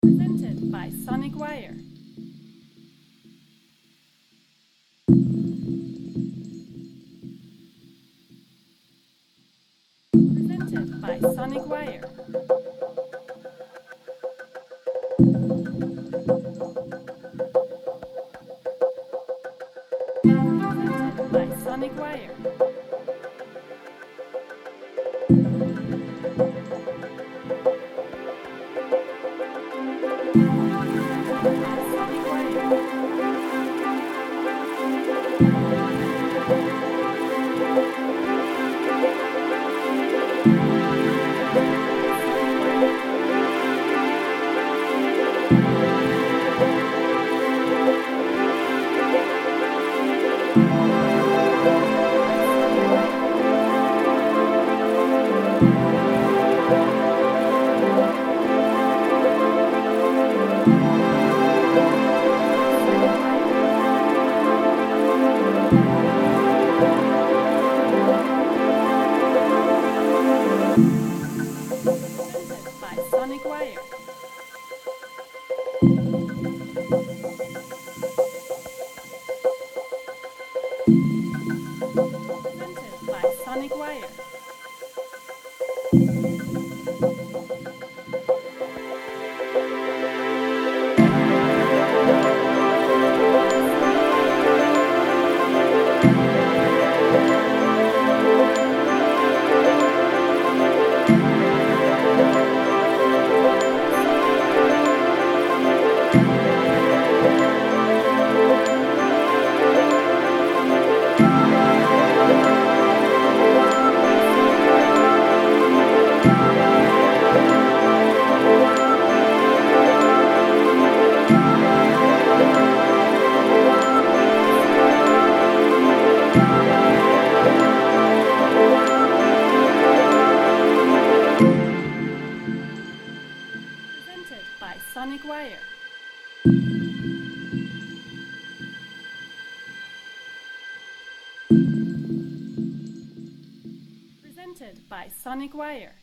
Presented by Sonic Wire. Presented by Sonic Wire. Presented by Sonic Wire. Sonic Wire. Presented by Sonic Wire. Presented by Sonic Wire. Presented by Sonic Wire.